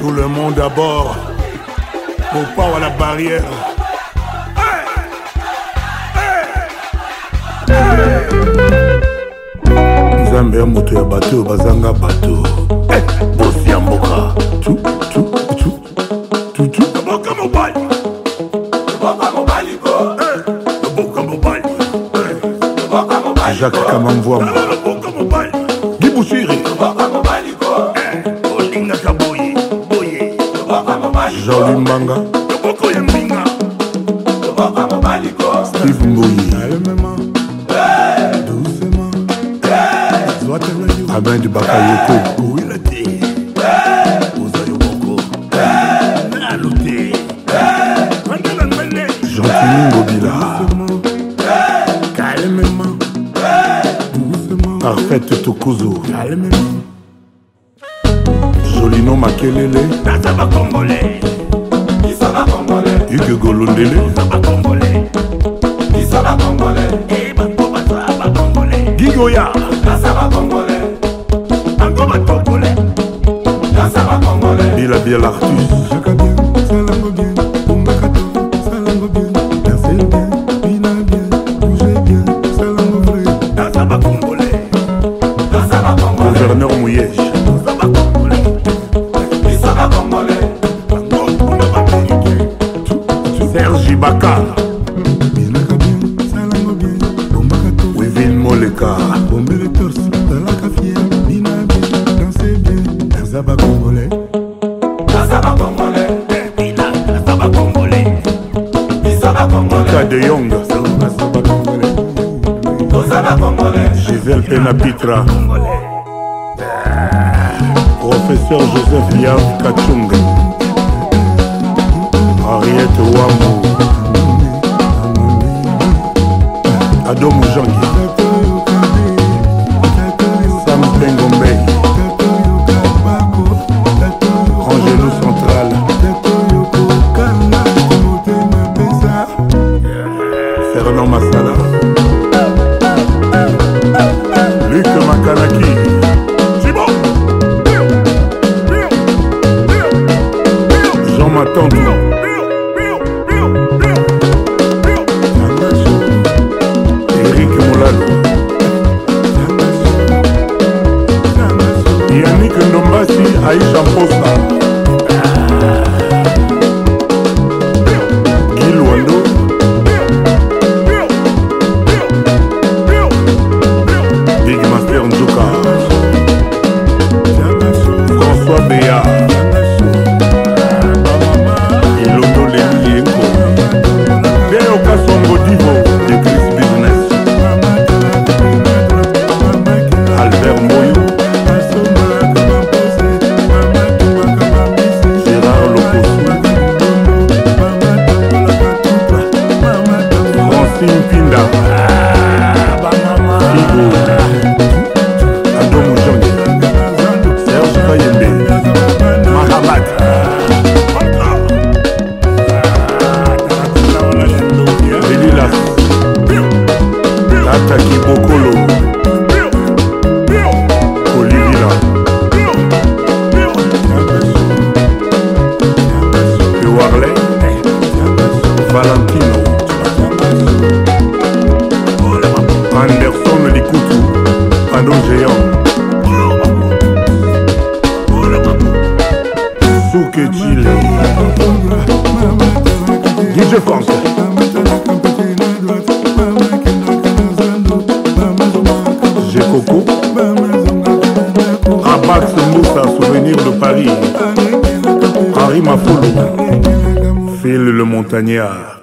Tout le monde à bord. Au pas à la barrière. Nzambe ya moto ya bateau bazanga bateau. Bosi ya mboka. Tu. Boka mobile. Boka mobile ko. Boka mobile. Boka mobile. Jacques Kamamvoam. Boka mobile. Gibushiri. Boka mobile ko. Olinga kaboye. Boye. Boka mobile. Jean-Louis Mbanga. Boka yambinga. Boka mobile ko. Steve Mbouyi. Abin du Bakayoko. Où il a dit Ouzayomoko. Naloté. Gentil Ngobila. Calmement. Parfaite Tokuzo. Calmement. Jolino Makelele. Nasaba Congolais. Isaba Congolais. Hugues Golondele. Nasaba Congolais. Isaba Congolais. Eba Koba Congolais. Gigoya. Nasaba Congolais. Bila bien l'artiste. Chaka bien, salango bien, Bombakato, salango bien, dansez bien, bina bien, bougez bien, salango vrai. Dansaba Congolais, dansaba Congolais. Gouverneur Mouyège. Dansaba Congolais, dansaba Congolais. Serge Ibaka. Binaka bien, salango bien, Bombakato. Wivin Moleka. Bombe le torse, talaka fier, bina bien, dansez bien, dansaba Congolais. Nasaba Congolais, Nasaba Congolais, Nasaba Congolais, Cas de Young, Nasaba Congolais, Nasaba Congolais, Gisèle Penapitra, Professeur Joseph Yav Kachunga, Henriette Wamou, Adom Jangi, Sam Bengombe. Fernand Massala, Luc Makanaki, Thibaut, Jean Matandou, Eric Moulalo, Yannick Ndombasi, Aïcha Posta, DJ France, G-Coco, Rabax Moussa, souvenir de Paris, Harry Mafolo, Phil le Montagnard.